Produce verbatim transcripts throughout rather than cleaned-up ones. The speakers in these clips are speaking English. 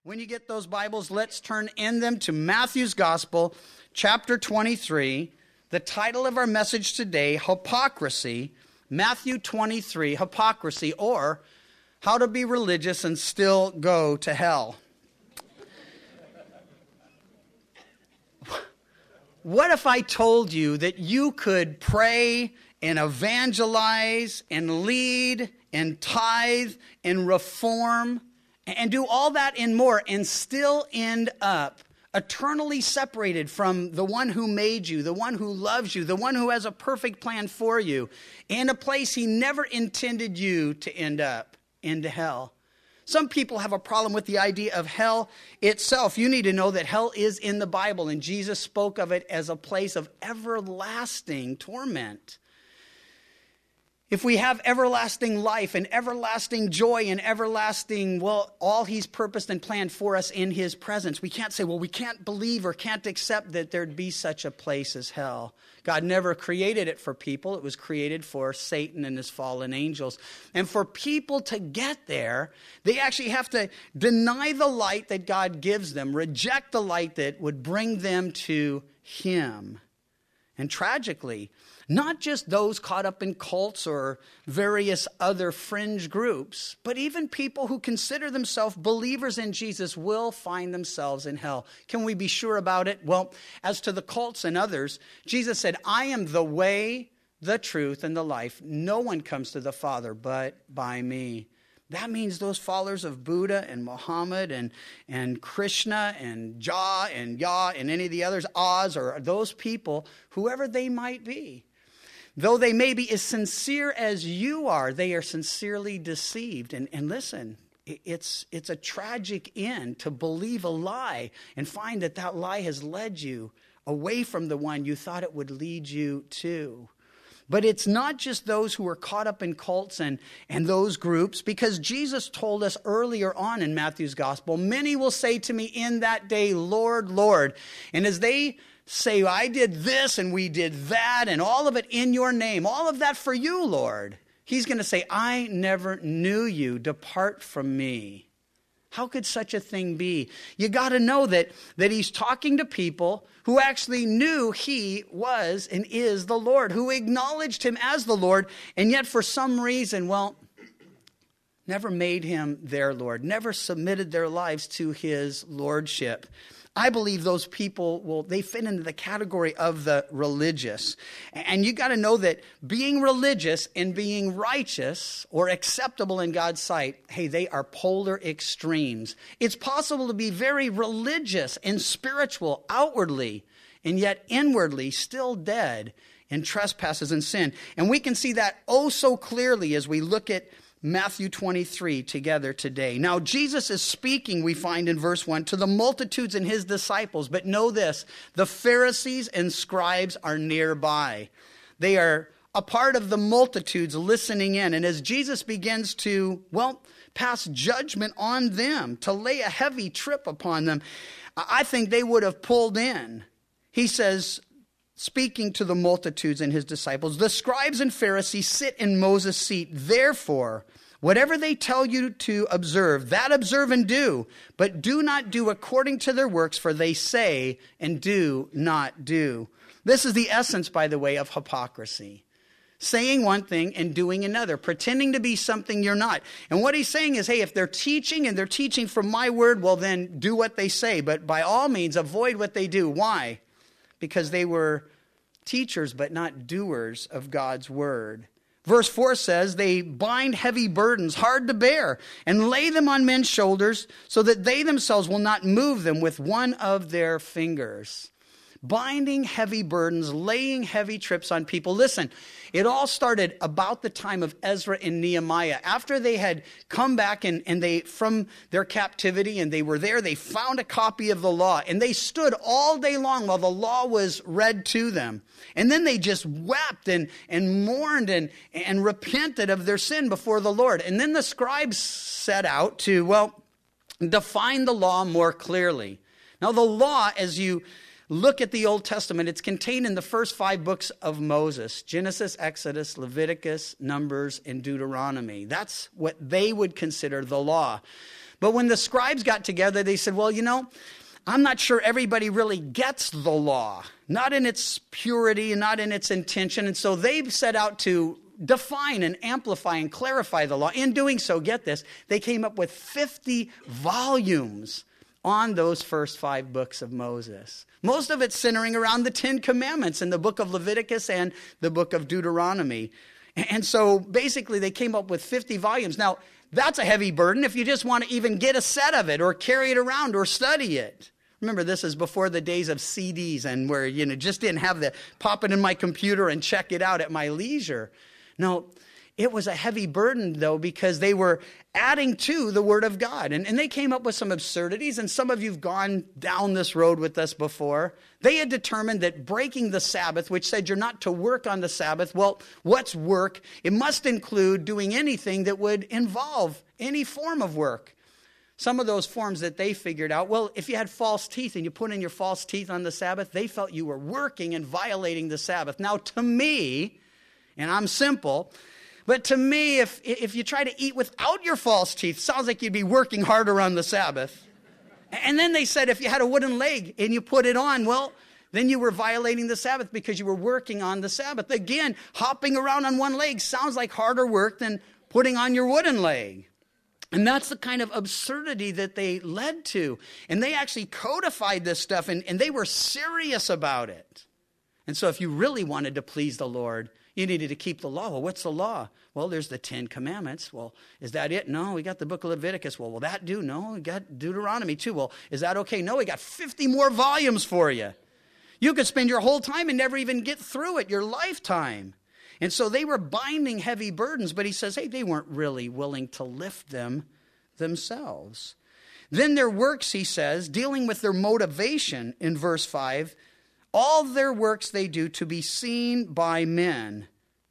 When you get those Bibles, let's turn in them to Matthew's Gospel, chapter twenty-three. The title of our message today, Hypocrisy. Matthew twenty-three, Hypocrisy, or How to Be Religious and Still Go to Hell. What if I told you that you could pray and evangelize and lead and tithe and reform and do all that and more and still end up eternally separated from the one who made you, the one who loves you, the one who has a perfect plan for you, in a place he never intended you to end up, into hell? Some people have a problem with the idea of hell itself. You need to know that hell is in the Bible, and Jesus spoke of it as a place of everlasting torment. If we have everlasting life and everlasting joy and everlasting, well, all he's purposed and planned for us in his presence, we can't say, well, we can't believe or can't accept that there'd be such a place as hell. God never created it for people. It was created for Satan and his fallen angels. And for people to get there, they actually have to deny the light that God gives them, reject the light that would bring them to him. And tragically, not just those caught up in cults or various other fringe groups, but even people who consider themselves believers in Jesus will find themselves in hell. Can we be sure about it? Well, as to the cults and others, Jesus said, I am the way, the truth, and the life. No one comes to the Father but by me. That means those followers of Buddha and Muhammad and, and Krishna and Jah and Yah and any of the others, Oz, or those people, whoever they might be. Though they may be as sincere as you are, they are sincerely deceived. And, and listen, it's, it's a tragic end to believe a lie and find that that lie has led you away from the one you thought it would lead you to. But it's not just those who are caught up in cults and, and those groups, because Jesus told us earlier on in Matthew's Gospel, many will say to me in that day, Lord, Lord. And as they say, I did this and we did that and all of it in your name, all of that for you, Lord, he's going to say, I never knew you. Depart from me. How could such a thing be? You got to know that, that he's talking to people who actually knew he was and is the Lord, who acknowledged him as the Lord, and yet for some reason, well, never made him their Lord, never submitted their lives to his lordship. I believe those people, well, they fit into the category of the religious. And you got to know that being religious and being righteous or acceptable in God's sight, hey, they are polar extremes. It's possible to be very religious and spiritual outwardly, and yet inwardly still dead in trespasses and sin. And we can see that oh so clearly as we look at Matthew twenty-three together today. Now, Jesus is speaking, we find in verse one, to the multitudes and his disciples. But know this, the Pharisees and scribes are nearby. They are a part of the multitudes listening in. And as Jesus begins to, well, pass judgment on them, to lay a heavy trip upon them, I think they would have pulled in. He says, speaking to the multitudes and his disciples, the scribes and Pharisees sit in Moses' seat. Therefore, whatever they tell you to observe, that observe and do, but do not do according to their works, for they say and do not do. This is the essence, by the way, of hypocrisy. Saying one thing and doing another, pretending to be something you're not. And what he's saying is, hey, if they're teaching and they're teaching from my word, well, then do what they say. But by all means, avoid what they do. Why? Because they were teachers but not doers of God's word. Verse four says, they bind heavy burdens hard to bear and lay them on men's shoulders so that they themselves will not move them with one of their fingers. Binding heavy burdens, laying heavy trips on people. Listen, it all started about the time of Ezra and Nehemiah. After they had come back and, and they from their captivity and they were there, they found a copy of the law and they stood all day long while the law was read to them. And then they just wept and, and mourned and, and repented of their sin before the Lord. And then the scribes set out to, well, define the law more clearly. Now the law, as you look at the Old Testament, it's contained in the first five books of Moses: Genesis, Exodus, Leviticus, Numbers, and Deuteronomy. That's what they would consider the law. But when the scribes got together, they said, well, you know, I'm not sure everybody really gets the law, not in its purity and not in its intention. And so they set out to define and amplify and clarify the law. In doing so, get this, they came up with fifty volumes on those first five books of Moses. Most of it centering around the Ten Commandments in the book of Leviticus and the book of Deuteronomy. And so basically they came up with fifty volumes. Now, that's a heavy burden if you just want to even get a set of it or carry it around or study it. Remember, this is before the days of C Ds and where, you know, just didn't have the pop it in my computer and check it out at my leisure. No, it was a heavy burden, though, because they were adding to the Word of God. And, and they came up with some absurdities, and some of you have gone down this road with us before. They had determined that breaking the Sabbath, which said you're not to work on the Sabbath, well, what's work? It must include doing anything that would involve any form of work. Some of those forms that they figured out, well, if you had false teeth and you put in your false teeth on the Sabbath, they felt you were working and violating the Sabbath. Now, to me, and I'm simple, but to me, if if you try to eat without your false teeth, sounds like you'd be working harder on the Sabbath. And then they said if you had a wooden leg and you put it on, well, then you were violating the Sabbath because you were working on the Sabbath. Again, hopping around on one leg sounds like harder work than putting on your wooden leg. And that's the kind of absurdity that they led to. And they actually codified this stuff, and, and they were serious about it. And so if you really wanted to please the Lord, you needed to keep the law. Well, what's the law? Well, there's the Ten Commandments. Well, is that it? No, we got the book of Leviticus. Well, will that do? No, we got Deuteronomy too. Well, is that okay? No, we got fifty more volumes for you. You could spend your whole time and never even get through it, your lifetime. And so they were binding heavy burdens, but he says, hey, they weren't really willing to lift them themselves. Then their works, he says, dealing with their motivation in verse five, all their works they do to be seen by men.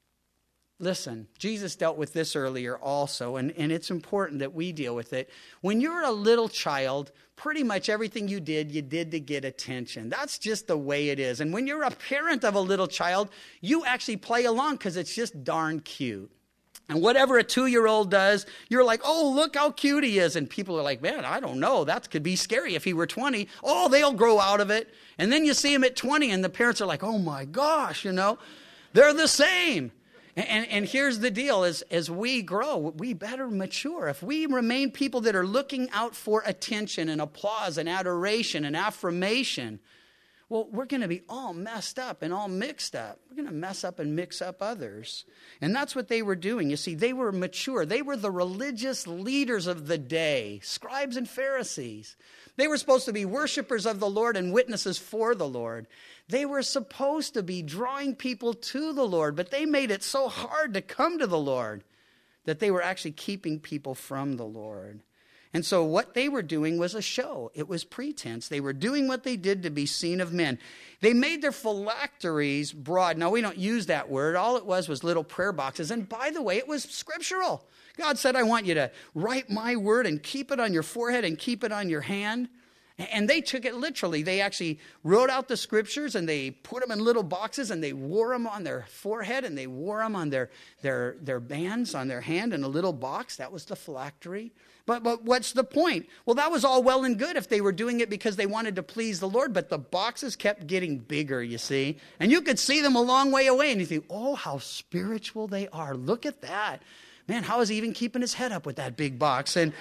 Listen, Jesus dealt with this earlier also, and, and it's important that we deal with it. When you're a little child, pretty much everything you did, you did to get attention. That's just the way it is. And when you're a parent of a little child, you actually play along because it's just darn cute. And whatever a two-year-old does, you're like, oh, look how cute he is. And people are like, man, I don't know. That could be scary if he were twenty. Oh, they'll grow out of it. And then you see him at twenty, and the parents are like, oh, my gosh, you know, they're the same. And, and, and here's the deal. As, as we grow, we better mature. If we remain people that are looking out for attention and applause and adoration and affirmation, well, we're going to be all messed up and all mixed up. We're going to mess up and mix up others. And that's what they were doing. You see, they were mature. They were the religious leaders of the day, scribes and Pharisees. They were supposed to be worshipers of the Lord and witnesses for the Lord. They were supposed to be drawing people to the Lord, but they made it so hard to come to the Lord that they were actually keeping people from the Lord. And so what they were doing was a show. It was pretense. They were doing what they did to be seen of men. They made their phylacteries broad. Now, we don't use that word. All it was was little prayer boxes. And by the way, it was scriptural. God said, I want you to write my word and keep it on your forehead and keep it on your hand. And they took it literally. They actually wrote out the scriptures and they put them in little boxes and they wore them on their forehead and they wore them on their, their, their bands on their hand in a little box. That was the phylactery. But, but what's the point? Well, that was all well and good if they were doing it because they wanted to please the Lord, but the boxes kept getting bigger, you see. And you could see them a long way away and you think, oh, how spiritual they are. Look at that. Man, how is he even keeping his head up with that big box? And,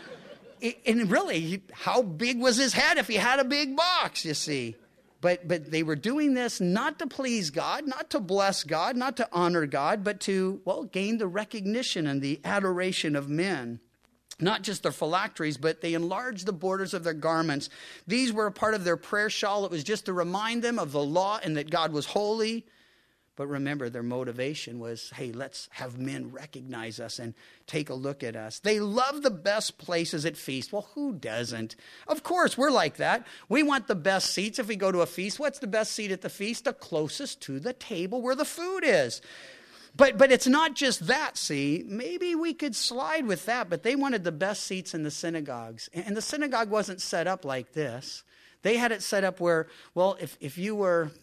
and really, how big was his head if he had a big box, you see? But but they were doing this not to please God, not to bless God, not to honor God, but to, well, gain the recognition and the adoration of men. Not just their phylacteries, but they enlarged the borders of their garments. These were a part of their prayer shawl. It was just to remind them of the law and that God was holy. But remember, their motivation was, hey, let's have men recognize us and take a look at us. They love the best places at feasts. Well, who doesn't? Of course, we're like that. We want the best seats if we go to a feast. What's the best seat at the feast? The closest to the table where the food is. But but it's not just that, see. Maybe we could slide with that, but they wanted the best seats in the synagogues. And the synagogue wasn't set up like this. They had it set up where, well, if, if you were, well,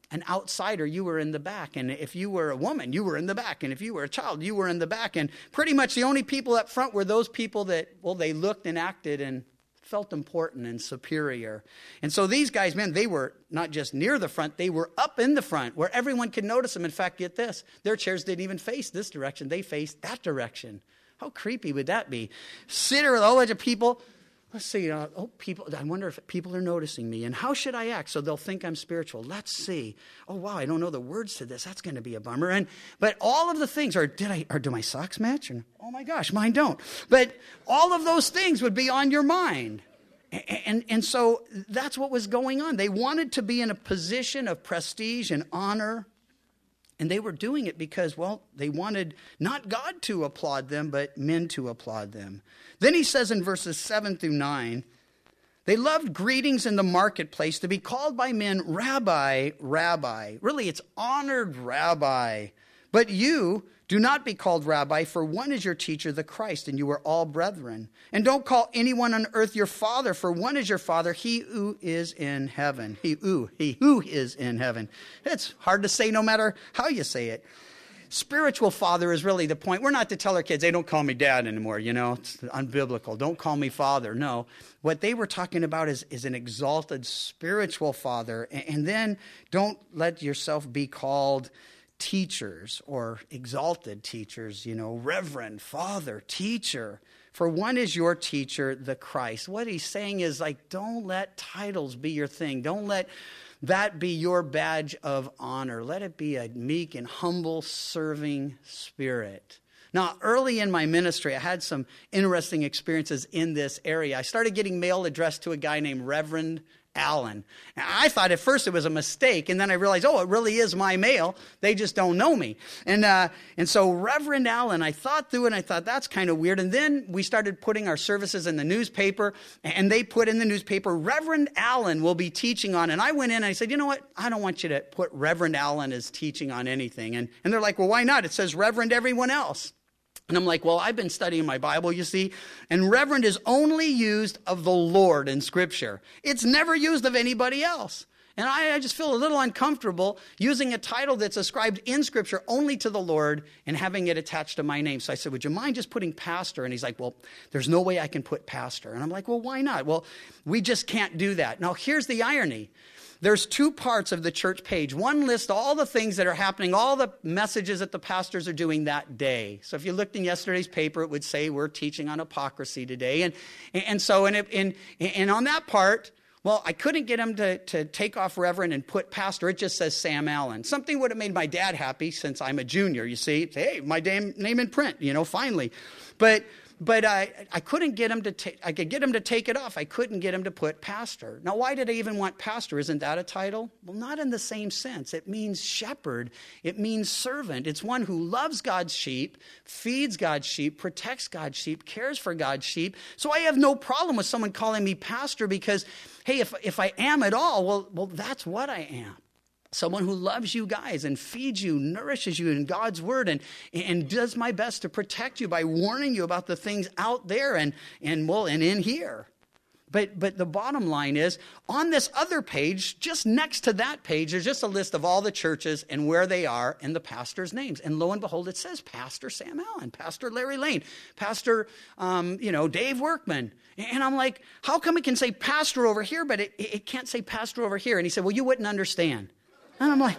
an outsider, you were in the back. And if you were a woman, you were in the back. And if you were a child, you were in the back. And pretty much the only people up front were those people that, well, they looked and acted and felt important and superior. And so these guys, man, they were not just near the front, they were up in the front where everyone could notice them. In fact, get this, their chairs didn't even face this direction. They faced that direction. How creepy would that be? Sit there with a whole bunch of people. Let's see, uh, oh, people, I wonder if people are noticing me, and how should I act so they'll think I'm spiritual? Let's see. Oh, wow, I don't know the words to this. That's going to be a bummer. And But all of the things, or did I, or do my socks match? And, oh my gosh, mine don't. But all of those things would be on your mind. And, and, and so that's what was going on. They wanted to be in a position of prestige and honor. And they were doing it because, well, they wanted not God to applaud them, but men to applaud them. Then he says in verses seven through nine, they loved greetings in the marketplace, to be called by men, Rabbi, Rabbi. Really, it's honored Rabbi. But you do not be called Rabbi, for one is your teacher, the Christ, and you are all brethren. And don't call anyone on earth your father, for one is your Father, he who is in heaven. He who, he who is in heaven. It's hard to say no matter how you say it. Spiritual father is really the point. We're not to tell our kids, hey, don't call me dad anymore, you know. It's unbiblical. Don't call me father. No. What they were talking about is, is an exalted spiritual father. And, and then don't let yourself be called teachers or exalted teachers, you know, reverend, father, teacher. For one is your teacher, the Christ. What he's saying is, like, don't let titles be your thing. Don't let that be your badge of honor. Let it be a meek and humble serving spirit. Now, early in my ministry, I had some interesting experiences in this area. I started getting mail addressed to a guy named Reverend Allen. And I thought at first it was a mistake, and then I realized, oh, it really is my mail. They just don't know me. And uh, and so Reverend Allen, I thought through it, and I thought that's kind of weird. And then we started putting our services in the newspaper, and they put in the newspaper, Reverend Allen will be teaching on. And I went in and I said, you know what? I don't want you to put Reverend Allen as teaching on anything. And, and they're like, well, why not? It says Reverend everyone else. And I'm like, well, I've been studying my Bible, you see, and reverend is only used of the Lord in Scripture. It's never used of anybody else. And I, I just feel a little uncomfortable using a title that's ascribed in Scripture only to the Lord and having it attached to my name. So I said, would you mind just putting pastor? And he's like, well, there's no way I can put pastor. And I'm like, well, why not? Well, we just can't do that. Now, here's the irony. There's two parts of the church page. One lists all the things that are happening, all the messages that the pastors are doing that day. So if you looked in yesterday's paper, it would say we're teaching on hypocrisy today. And and so and, it, and, and on that part, well, I couldn't get him to, to take off Reverend and put pastor. It just says Sam Allen. Something would have made my dad happy since I'm a junior, you see. Hey, my damn name in print, you know, finally. But... But I, I couldn't get him to take, I could get him to take it off. I couldn't get him to put pastor. Now, why did I even want pastor? Isn't that a title? Well, not in the same sense. It means shepherd. It means servant. It's one who loves God's sheep, feeds God's sheep, protects God's sheep, cares for God's sheep. So I have no problem with someone calling me pastor because, hey, if, if I am at all, well, well, that's what I am. Someone who loves you guys and feeds you, nourishes you in God's word, and, and does my best to protect you by warning you about the things out there and, and well, and in here. But, but the bottom line is, on this other page, just next to that page, there's just a list of all the churches and where they are and the pastors' names. And lo and behold, it says Pastor Sam Allen, Pastor Larry Lane, Pastor, um, you know, Dave Workman. And I'm like, how come it can say pastor over here, but it, it can't say pastor over here? And he said, well, you wouldn't understand. And I'm like,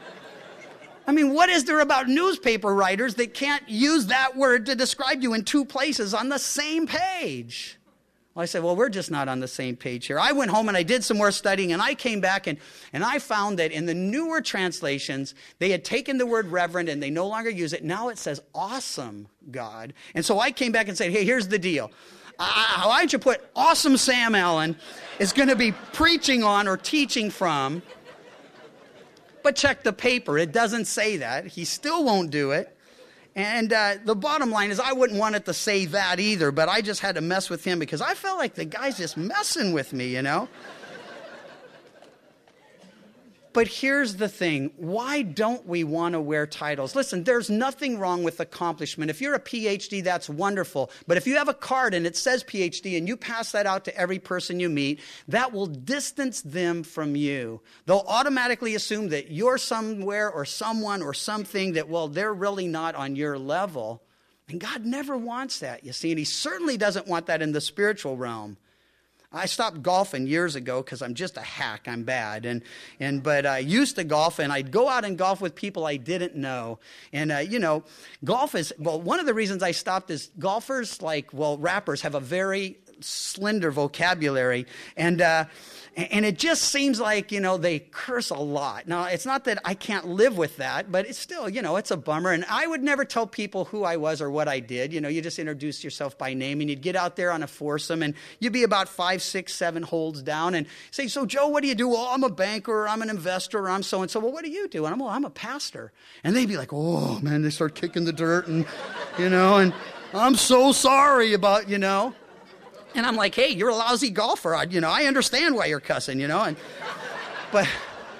I mean, what is there about newspaper writers that can't use that word to describe you in two places on the same page? Well, I said, well, we're just not on the same page here. I went home and I did some more studying, and I came back and, and I found that in the newer translations, they had taken the word reverend and they no longer use it. Now it says awesome God. And so I came back and said, hey, here's the deal. I, why don't you put awesome Sam Allen is going to be preaching on or teaching from. But check the paper. It doesn't say that. He still won't do it. And uh, the bottom line is I wouldn't want it to say that either, but I just had to mess with him because I felt like the guy's just messing with me, you know. But here's the thing. Why don't we want to wear titles? Listen, there's nothing wrong with accomplishment. If you're a P H D, that's wonderful. But if you have a card and it says P H D and you pass that out to every person you meet, that will distance them from you. They'll automatically assume that you're somewhere or someone or something that, well, they're really not on your level. And God never wants that, you see. And he certainly doesn't want that in the spiritual realm. I stopped golfing years ago because I'm just a hack. I'm bad. And, and but I used to golf, and I'd go out and golf with people I didn't know. And, uh, you know, golf is, well, one of the reasons I stopped is golfers, like, well, rappers have a very slender vocabulary. And, uh, and it just seems like, you know, they curse a lot. Now, it's not that I can't live with that, but it's still, you know, it's a bummer. And I would never tell people who I was or what I did. You know, you just introduce yourself by name, and you'd get out there on a foursome, and you'd be about five, six, seven holes down and say, so, Joe, what do you do? Well, I'm a banker, or I'm an investor, or I'm so-and-so. Well, what do you do? And I'm, well, I'm a pastor. And they'd be like, oh, man, they start kicking the dirt, and, you know, and I'm so sorry about, you know. And I'm like, hey, you're a lousy golfer. I, you know, I understand why you're cussing, you know. And, but,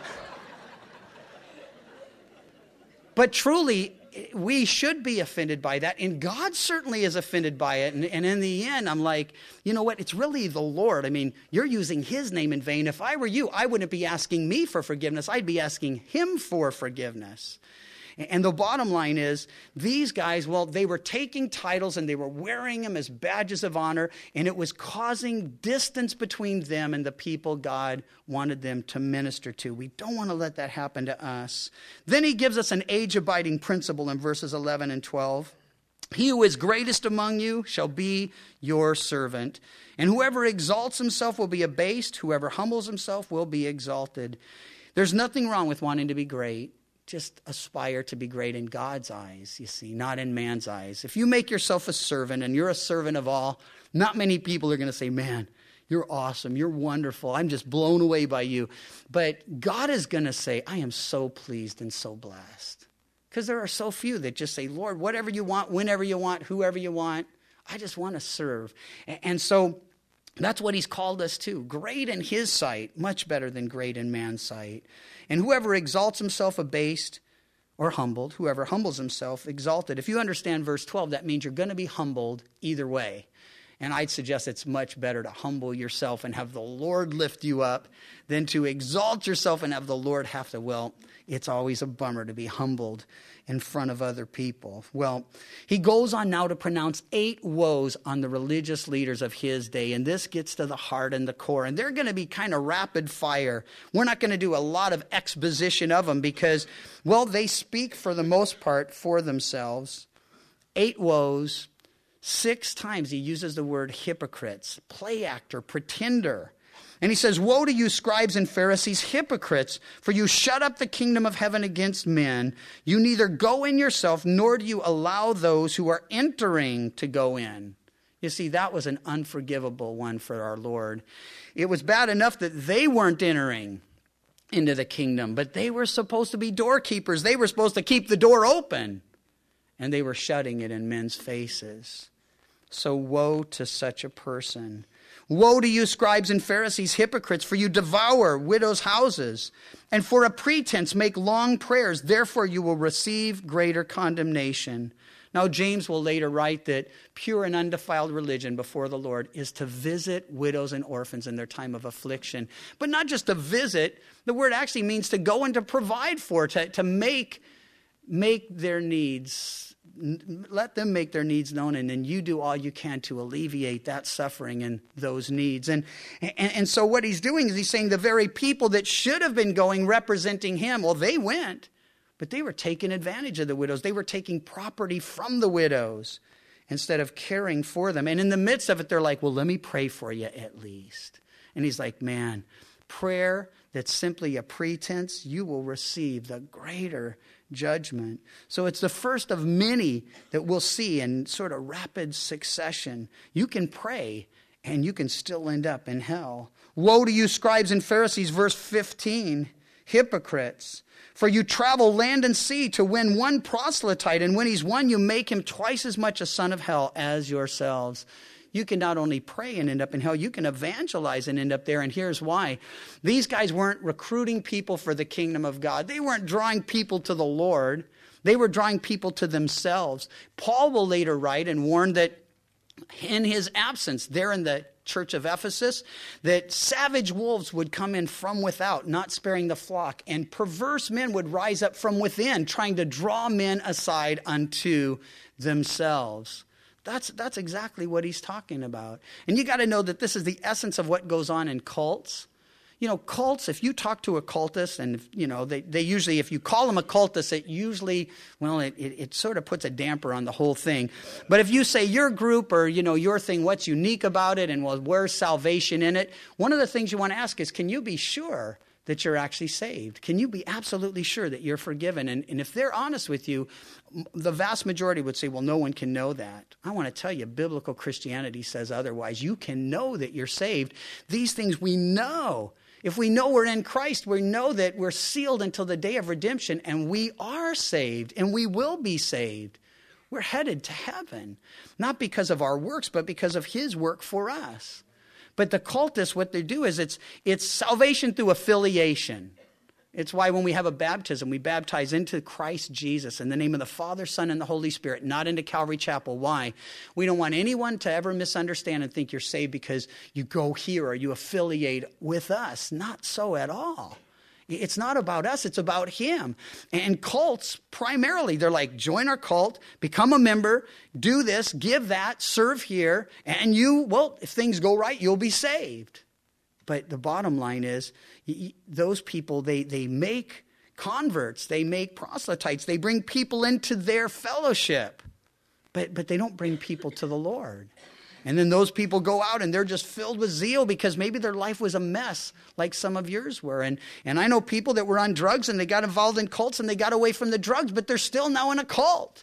but truly, we should be offended by that. And God certainly is offended by it. And, and in the end, I'm like, you know what? It's really the Lord. I mean, you're using his name in vain. If I were you, I wouldn't be asking me for forgiveness. I'd be asking him for forgiveness. And the bottom line is, these guys, well, they were taking titles and they were wearing them as badges of honor, and it was causing distance between them and the people God wanted them to minister to. We don't want to let that happen to us. Then he gives us an age-abiding principle in verses eleven and twelve. He who is greatest among you shall be your servant. And whoever exalts himself will be abased. Whoever humbles himself will be exalted. There's nothing wrong with wanting to be great. Just aspire to be great in God's eyes, you see, not in man's eyes. If you make yourself a servant and you're a servant of all, not many people are going to say, man, you're awesome, you're wonderful, I'm just blown away by you. But God is going to say, I am so pleased and so blessed. Because there are so few that just say, Lord, whatever you want, whenever you want, whoever you want, I just want to serve. And so that's what he's called us to. Great in his sight, much better than great in man's sight. And whoever exalts himself abased or humbled, whoever humbles himself exalted. If you understand verse twelve, that means you're going to be humbled either way. And I'd suggest it's much better to humble yourself and have the Lord lift you up than to exalt yourself and have the Lord have to, well, it's always a bummer to be humbled in front of other people. Well, he goes on now to pronounce eight woes on the religious leaders of his day. And this gets to the heart and the core. And they're going to be kind of rapid fire. We're not going to do a lot of exposition of them because, well, they speak for the most part for themselves. Eight woes. Six times he uses the word hypocrites, play actor, pretender. And he says, woe to you, scribes and Pharisees, hypocrites, for you shut up the kingdom of heaven against men. You neither go in yourself, nor do you allow those who are entering to go in. You see, that was an unforgivable one for our Lord. It was bad enough that they weren't entering into the kingdom, but they were supposed to be doorkeepers. They were supposed to keep the door open, and they were shutting it in men's faces. So woe to such a person. Woe to you, scribes and Pharisees, hypocrites, for you devour widows' houses, and for a pretense make long prayers. Therefore you will receive greater condemnation. Now James will later write that pure and undefiled religion before the Lord is to visit widows and orphans in their time of affliction. But not just to visit. The word actually means to go and to provide for, to, to make, make their needs Let them make their needs known, and then you do all you can to alleviate that suffering and those needs. And, and, and so what he's doing is he's saying the very people that should have been going representing him, well, they went, but they were taking advantage of the widows. They were taking property from the widows instead of caring for them. And in the midst of it, they're like, well, let me pray for you at least. And he's like, man, prayer that's simply a pretense, you will receive the greater judgment. So it's the first of many that we'll see in sort of rapid succession. You can pray and you can still end up in hell. Woe to you, scribes and Pharisees, verse fifteen, hypocrites. For you travel land and sea to win one proselyte, and when he's won, you make him twice as much a son of hell as yourselves. you can not only pray and end up in hell, you can evangelize and end up there. And here's why. These guys weren't recruiting people for the kingdom of God. They weren't drawing people to the Lord. They were drawing people to themselves. Paul will later write and warn that in his absence, there in the church of Ephesus, that savage wolves would come in from without, not sparing the flock, and perverse men would rise up from within, trying to draw men aside unto themselves. That's, that's exactly what he's talking about. And you got to know that this is the essence of what goes on in cults. You know, cults, if you talk to a cultist, and, if, you know, they, they usually, if you call them a cultist, it usually, well, it, it, it sort of puts a damper on the whole thing. But if you say your group or, you know, your thing, what's unique about it and well, where's salvation in it? One of the things you want to ask is, can you be sure that you're actually saved? Can you be absolutely sure that you're forgiven? And, and if they're honest with you, the vast majority would say, well, no one can know that. I want to tell you, biblical Christianity says otherwise. You can know that you're saved. These things we know. If we know we're in Christ, we know that we're sealed until the day of redemption, and we are saved, and we will be saved. We're headed to heaven, not because of our works, but because of his work for us. But the cultists, what they do is it's it's salvation through affiliation. It's why when we have a baptism, we baptize into Christ Jesus in the name of the Father, Son, and the Holy Spirit, not into Calvary Chapel. Why? We don't want anyone to ever misunderstand and think you're saved because you go here or you affiliate with us. Not so at all. It's not about us. It's about him. And cults, primarily, they're like, join our cult, become a member, do this, give that, serve here, and you, well, if things go right, you'll be saved. But the bottom line is, those people, they, they make converts, they make proselytes, they bring people into their fellowship, but, but they don't bring people to the Lord. And then those people go out and they're just filled with zeal because maybe their life was a mess like some of yours were. And, and I know people that were on drugs and they got involved in cults and they got away from the drugs, but they're still now in a cult.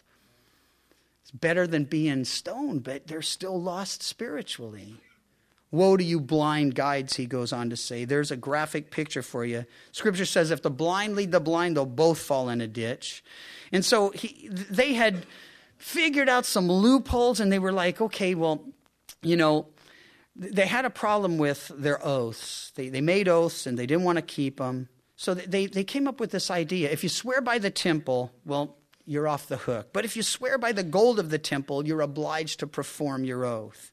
It's better than being stoned, but they're still lost spiritually. Woe to you blind guides, he goes on to say. There's a graphic picture for you. Scripture says if the blind lead the blind, they'll both fall in a ditch. And so he, they had figured out some loopholes and they were like, okay, well, you know, they had a problem with their oaths. They, they made oaths and they didn't want to keep them. So they, they came up with this idea. If you swear by the temple, well, you're off the hook. But if you swear by the gold of the temple, you're obliged to perform your oath.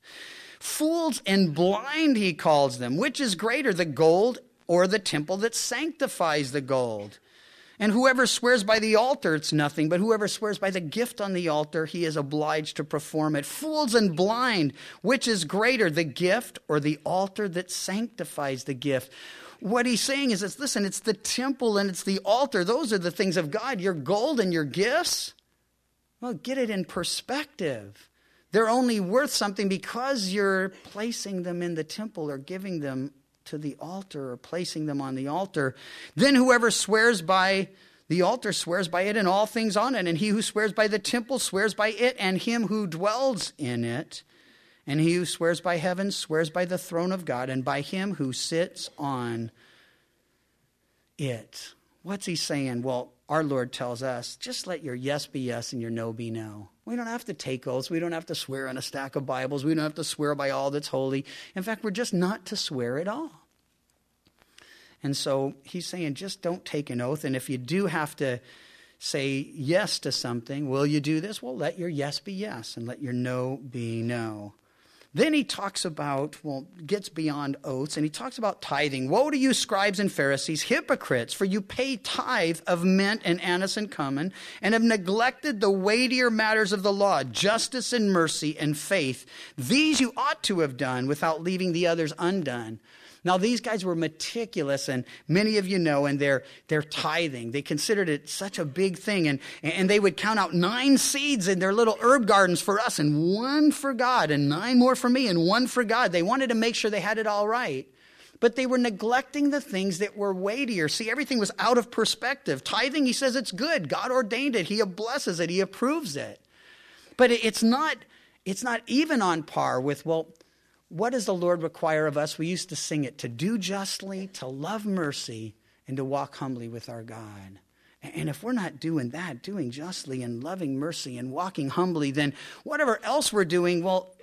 Fools and blind, he calls them. Which is greater, the gold or the temple that sanctifies the gold? And whoever swears by the altar, it's nothing. But whoever swears by the gift on the altar, he is obliged to perform it. Fools and blind, which is greater, the gift or the altar that sanctifies the gift? What he's saying is, it's, listen, it's the temple and it's the altar. Those are the things of God. Your gold and your gifts, well, get it in perspective. They're only worth something because you're placing them in the temple or giving them to the altar or placing them on the altar. Then whoever swears by the altar swears by it and all things on it. And he who swears by the temple swears by it and him who dwells in it. And he who swears by heaven swears by the throne of God and by him who sits on it. What's he saying? Well, our Lord tells us, just let your yes be yes and your no be no. We don't have to take oaths. We don't have to swear on a stack of Bibles. We don't have to swear by all that's holy. In fact, we're just not to swear at all. And so he's saying, just don't take an oath. And if you do have to say yes to something, will you do this? Well, let your yes be yes and let your no be no. Then he talks about, well, gets beyond oaths, and he talks about tithing. Woe to you, scribes and Pharisees, hypocrites, for you pay tithe of mint and anise and cumin, and have neglected the weightier matters of the law, justice and mercy and faith. These you ought to have done without leaving the others undone. Now, these guys were meticulous, and many of you know, and they're, they're tithing. They considered it such a big thing, and, and they would count out nine seeds in their little herb gardens for us, and one for God, and nine more for me, and one for God. They wanted to make sure they had it all right. But they were neglecting the things that were weightier. See, everything was out of perspective. Tithing, he says it's good. God ordained it. He blesses it. He approves it. But it's not, it's not even on par with, well, what does the Lord require of us? We used to sing it, to do justly, to love mercy, and to walk humbly with our God. And if we're not doing that, doing justly and loving mercy and walking humbly, then whatever else we're doing, well,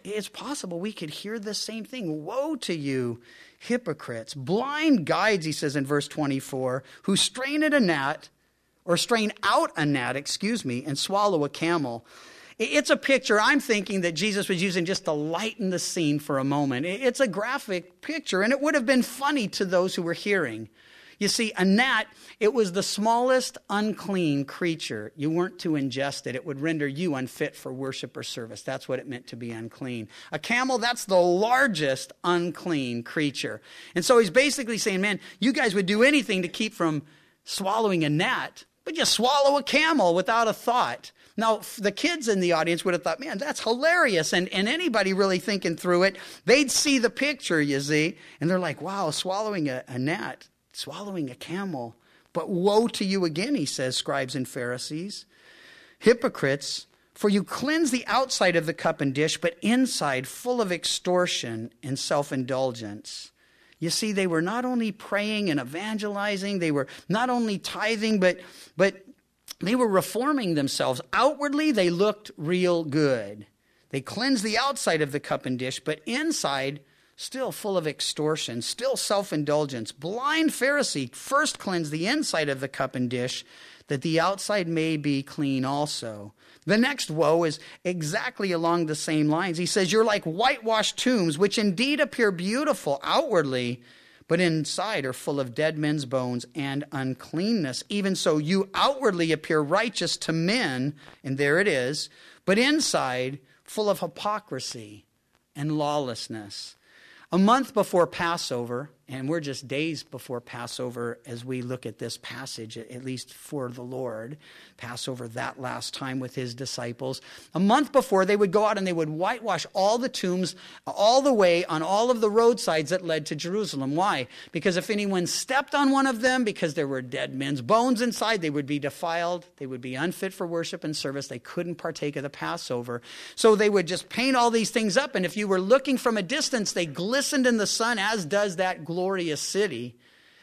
it's possible we could hear the same thing. Woe to you, hypocrites, blind guides, he says in verse twenty-four, who strain at a gnat, or strain out a gnat, excuse me, and swallow a camel. It's a picture I'm thinking that Jesus was using just to lighten the scene for a moment. It's a graphic picture, and it would have been funny to those who were hearing. You see, a gnat, it was the smallest unclean creature. You weren't to ingest it. It would render you unfit for worship or service. That's what it meant to be unclean. A camel, that's the largest unclean creature. And so he's basically saying, man, you guys would do anything to keep from swallowing a gnat, but you swallow a camel without a thought. Now, the kids in the audience would have thought, man, that's hilarious. And, and anybody really thinking through it, they'd see the picture, you see, and they're like, wow, swallowing a, a gnat. Swallowing a camel. But woe to you again, he says, scribes and Pharisees, hypocrites, for you cleanse the outside of the cup and dish, but inside full of extortion and self-indulgence. You see, they were not only praying and evangelizing, they were not only tithing, but, but they were reforming themselves. Outwardly, they looked real good. They cleansed the outside of the cup and dish, but inside still full of extortion, still self-indulgence. Blind Pharisee, first cleanse the inside of the cup and dish, that the outside may be clean also. The next woe is exactly along the same lines. He says, you're like whitewashed tombs, which indeed appear beautiful outwardly, but inside are full of dead men's bones and uncleanness. Even so, you outwardly appear righteous to men, and there it is, but inside full of hypocrisy and lawlessness. A month before Passover, and we're just days before Passover as we look at this passage, at least for the Lord, Passover that last time with his disciples. A month before, they would go out and they would whitewash all the tombs all the way on all of the roadsides that led to Jerusalem. Why? Because if anyone stepped on one of them, because there were dead men's bones inside, they would be defiled. They would be unfit for worship and service. They couldn't partake of the Passover. So they would just paint all these things up. And if you were looking from a distance, they glistened in the sun, as does that glorious city.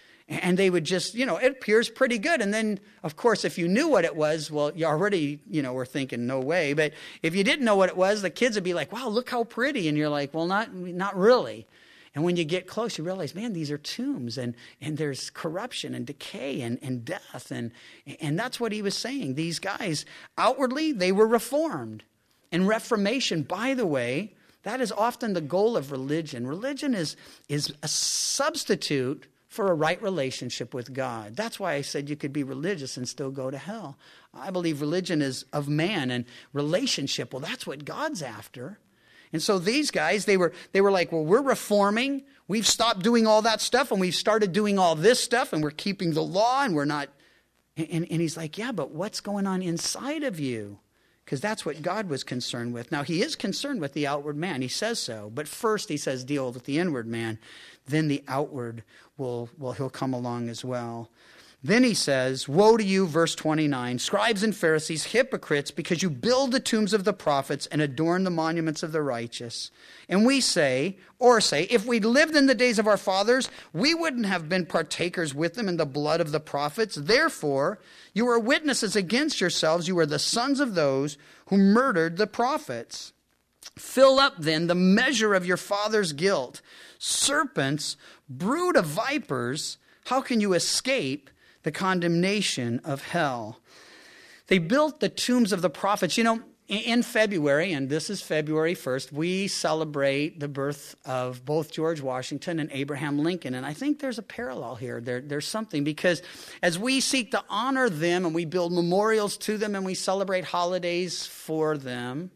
And they would just, you know, it appears pretty good. And then, of course, if you knew what it was, well, you already, you know, were thinking, no way. But if you didn't know what it was, the kids would be like, wow, look how pretty. And you're like, well, not not really. And when you get close, you realize, man, these are tombs. And, and there's corruption and decay and, and death. And, and that's what he was saying. These guys, outwardly, they were reformed. And reformation, by the way, that is often the goal of religion. Religion is, is a substitute for a right relationship with God. That's why I said you could be religious and still go to hell. I believe religion is of man, and relationship, well, that's what God's after. And so these guys, they were they were like, well, we're reforming. We've stopped doing all that stuff, and we've started doing all this stuff, and we're keeping the law, and we're not. And, and he's like, yeah, but what's going on inside of you? Because that's what God was concerned with. Now, he is concerned with the outward man. He says so. But first, he says, deal with the inward man. Then the outward will, will he'll come along as well. Then he says, woe to you, verse twenty-nine, scribes and Pharisees, hypocrites, because you build the tombs of the prophets and adorn the monuments of the righteous. And we say, or say, if we lived in the days of our fathers, we wouldn't have been partakers with them in the blood of the prophets. Therefore, you are witnesses against yourselves. You are the sons of those who murdered the prophets. Fill up then the measure of your father's guilt. Serpents, brood of vipers, how can you escape the condemnation of hell? They built the tombs of the prophets. You know, in February, and this is February first, we celebrate the birth of both George Washington and Abraham Lincoln. And I think there's a parallel here. There, there's something, because as we seek to honor them and we build memorials to them and we celebrate holidays for them,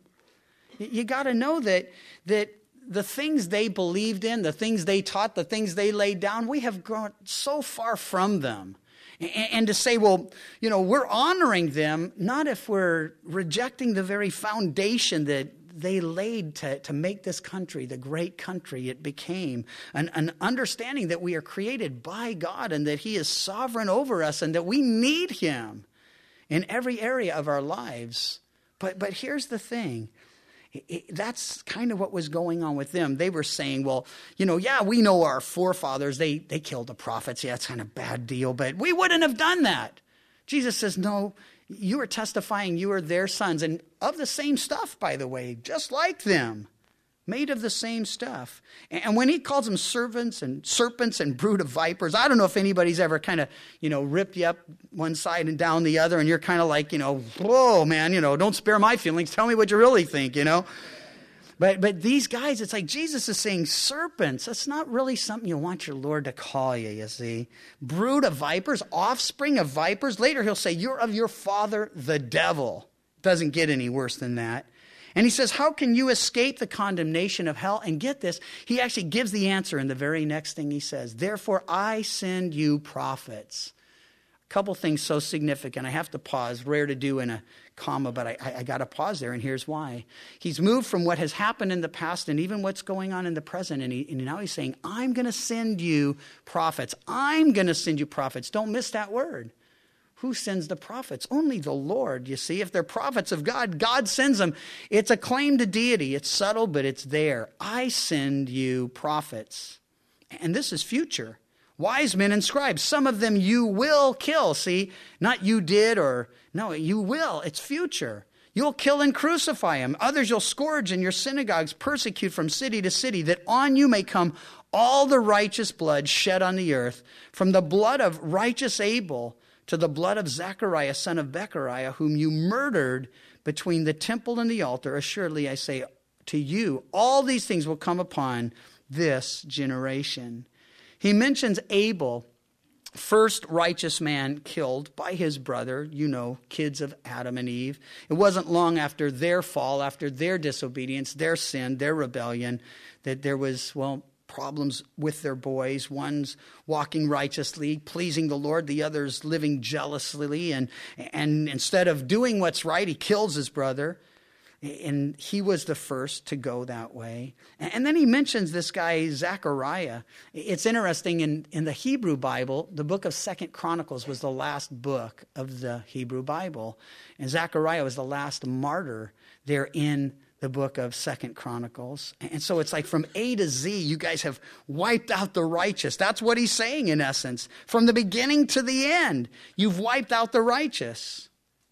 you got to know that that the things they believed in, the things they taught, the things they laid down, we have grown so far from them. And to say, well, you know, we're honoring them, not if we're rejecting the very foundation that they laid to, to make this country the great country it became. An, an understanding that we are created by God and that he is sovereign over us and that we need him in every area of our lives. But, but here's the thing. It, that's kind of what was going on with them. They were saying, well, you know, yeah, we know our forefathers, they they killed the prophets. Yeah, it's kind of a bad deal, but we wouldn't have done that. Jesus says, no, you are testifying you are their sons, and of the same stuff, by the way, just like them. made of the same stuff. And when he calls them servants and serpents and brood of vipers, I don't know if anybody's ever kind of, you know, ripped you up one side and down the other, and you're kind of like, you know, whoa, man, you know, don't spare my feelings. Tell me what you really think, you know. But but these guys, it's like Jesus is saying serpents. That's not really something you want your Lord to call you, you see. Brood of vipers, offspring of vipers. Later he'll say, you're of your father, the devil. Doesn't get any worse than that. And he says, how can you escape the condemnation of hell? And get this, he actually gives the answer in the very next thing he says. Therefore, I send you prophets. A couple things so significant. I have to pause. Rare to do in a comma, but I, I, I got to pause there, and here's why. He's moved from what has happened in the past and even what's going on in the present, and, he, and now he's saying, I'm going to send you prophets. I'm going to send you prophets. Don't miss that word. Who sends the prophets? Only the Lord, you see. If they're prophets of God, God sends them. It's a claim to deity. It's subtle, but it's there. I send you prophets. And this is future. Wise men and scribes. Some of them you will kill. See, not you did or, no, you will. It's future. You'll kill and crucify them. Others you'll scourge in your synagogues, persecute from city to city, that on you may come all the righteous blood shed on the earth, from the blood of righteous Abel to the blood of Zechariah, son of Bechariah, whom you murdered between the temple and the altar. Assuredly, I say to you, all these things will come upon this generation. He mentions Abel, first righteous man killed by his brother, you know, kids of Adam and Eve. It wasn't long after their fall, after their disobedience, their sin, their rebellion, that there was, well, problems with their boys. One's walking righteously, pleasing the Lord. The other's living jealously. And, and instead of doing what's right, he kills his brother. And he was the first to go that way. And then he mentions this guy, Zechariah. It's interesting, in, in the Hebrew Bible, the book of Second Chronicles was the last book of the Hebrew Bible. And Zechariah was the last martyr there in the book of Second Chronicles. And so it's like from A to Z, you guys have wiped out the righteous. That's what he's saying in essence. From the beginning to the end, you've wiped out the righteous.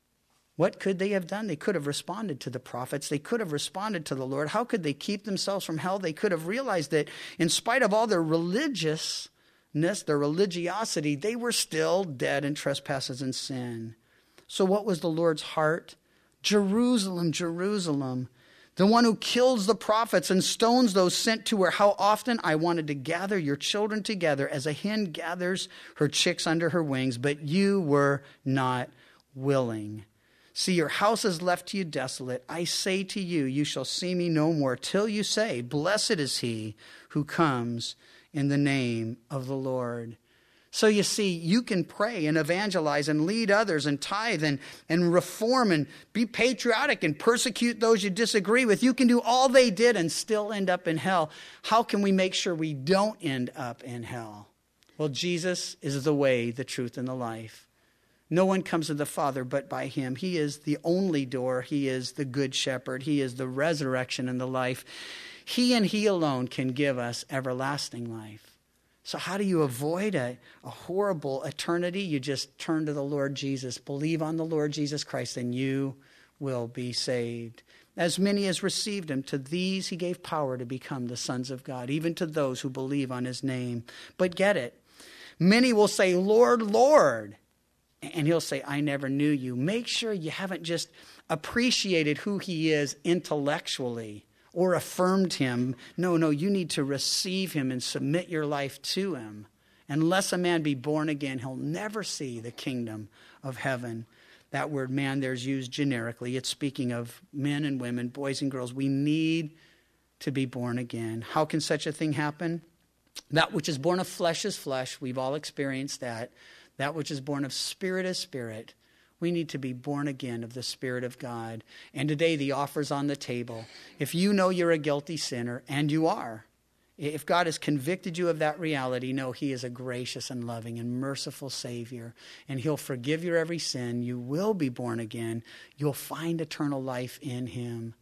What could they have done? They could have responded to the prophets. They could have responded to the Lord. How could they keep themselves from hell? They could have realized that in spite of all their religiousness, their religiosity, they were still dead in trespasses and sin. So what was the Lord's heart? Jerusalem, Jerusalem, the one who kills the prophets and stones those sent to her. How often I wanted to gather your children together as a hen gathers her chicks under her wings, but you were not willing. See, your house is left to you desolate. I say to you, you shall see me no more till you say, blessed is he who comes in the name of the Lord. So you see, you can pray and evangelize and lead others and tithe and, and reform and be patriotic and persecute those you disagree with. You can do all they did and still end up in hell. How can we make sure we don't end up in hell? Well, Jesus is the way, the truth, and the life. No one comes to the Father but by him. He is the only door. He is the good shepherd. He is the resurrection and the life. He and he alone can give us everlasting life. So how do you avoid a, a horrible eternity? You just turn to the Lord Jesus. Believe on the Lord Jesus Christ, and you will be saved. As many as received him, to these he gave power to become the sons of God, even to those who believe on his name. But get it. Many will say, Lord, Lord. And he'll say, I never knew you. Make sure you haven't just appreciated who he is intellectually or affirmed him. No, no, you need to receive him and submit your life to him. Unless a man be born again, he'll never see the kingdom of heaven. That word man there is used generically. It's speaking of men and women, boys and girls. We need to be born again. How can such a thing happen? That which is born of flesh is flesh. We've all experienced that. That which is born of spirit is spirit. We need to be born again of the Spirit of God. And today the offer's on the table. If you know you're a guilty sinner, and you are, if God has convicted you of that reality, know he is a gracious and loving and merciful Savior. And he'll forgive your every sin. You will be born again. You'll find eternal life in him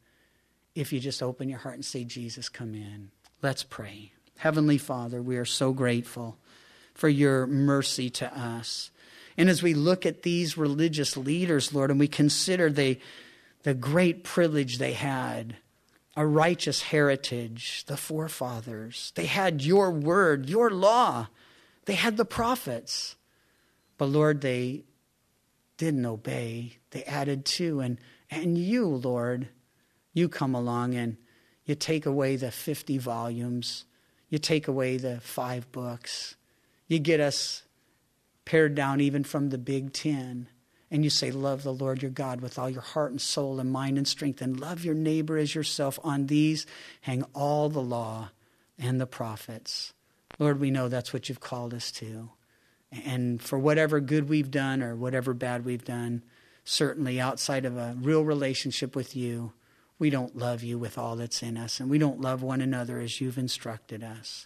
if you just open your heart and say, Jesus, come in. Let's pray. Heavenly Father, we are so grateful for your mercy to us. And as we look at these religious leaders, Lord, and we consider the, the great privilege they had a righteous heritage, the forefathers. They had your word, your law. They had the prophets. But Lord, they didn't obey. They added to. And, and you, Lord, you come along and you take away the fifty volumes. You take away the five books. You get us pared down even from the big ten. And you say, love the Lord your God with all your heart and soul and mind and strength, and love your neighbor as yourself. On these hang all the law and the prophets. Lord, we know that's what you've called us to. And for whatever good we've done or whatever bad we've done, certainly outside of a real relationship with you, we don't love you with all that's in us, and we don't love one another as you've instructed us.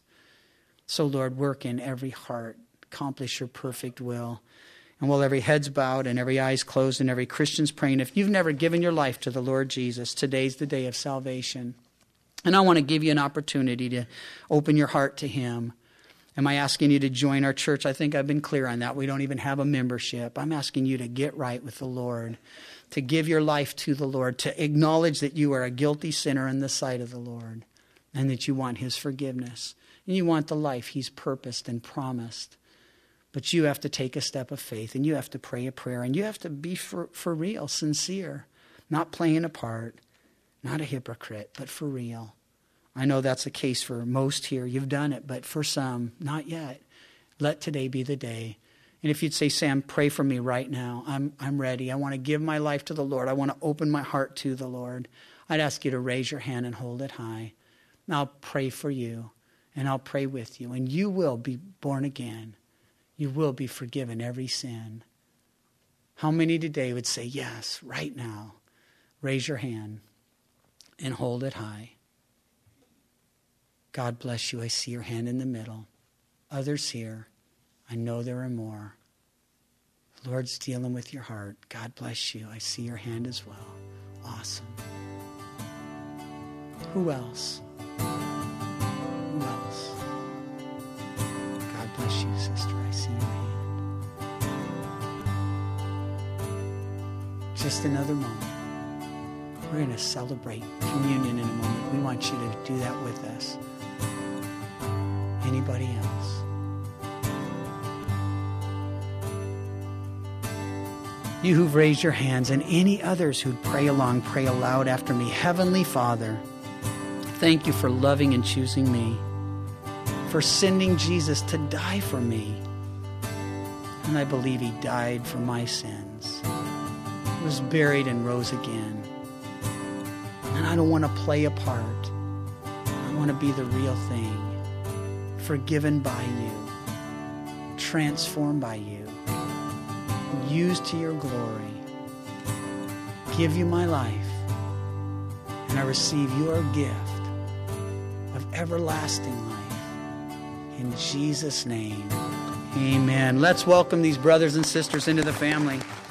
So, Lord, work in every heart, accomplish your perfect will. And while every head's bowed and every eye's closed and every Christian's praying, if you've never given your life to the Lord Jesus, today's the day of salvation. And I want to give you an opportunity to open your heart to him. Am I asking you to join our church? I think I've been clear on that. We don't even have a membership. I'm asking you to get right with the Lord, to give your life to the Lord, to acknowledge that you are a guilty sinner in the sight of the Lord, and that you want his forgiveness. And you want the life he's purposed and promised. But you have to take a step of faith, and you have to pray a prayer, and you have to be for, for real, sincere, not playing a part, not a hypocrite, but for real. I know that's the case for most here. You've done it, but for some, not yet. Let today be the day. And if you'd say, Sam, pray for me right now. I'm I'm ready. I want to give my life to the Lord. I want to open my heart to the Lord. I'd ask you to raise your hand and hold it high. And I'll pray for you, and I'll pray with you, and you will be born again. You will be forgiven every sin. How many today would say, yes, right now? Raise your hand and hold it high. God bless you. I see your hand in the middle. Others here. I know there are more. The Lord's dealing with your heart. God bless you. I see your hand as well. Awesome. Who else? Who else? God bless you, sister. I see your hand. Just another moment. We're going to celebrate communion in a moment. We want you to do that with us. Anybody else? You who've raised your hands, and any others who'd pray along, pray aloud after me. Heavenly Father, thank you for loving and choosing me, for sending Jesus to die for me. And I believe he died for my sins, was buried and rose again. And I don't want to play a part. I want to be the real thing. Forgiven by you, transformed by you, used to your glory. Give you my life, and I receive your gift of everlasting life. In Jesus' name, amen. Let's welcome these brothers and sisters into the family.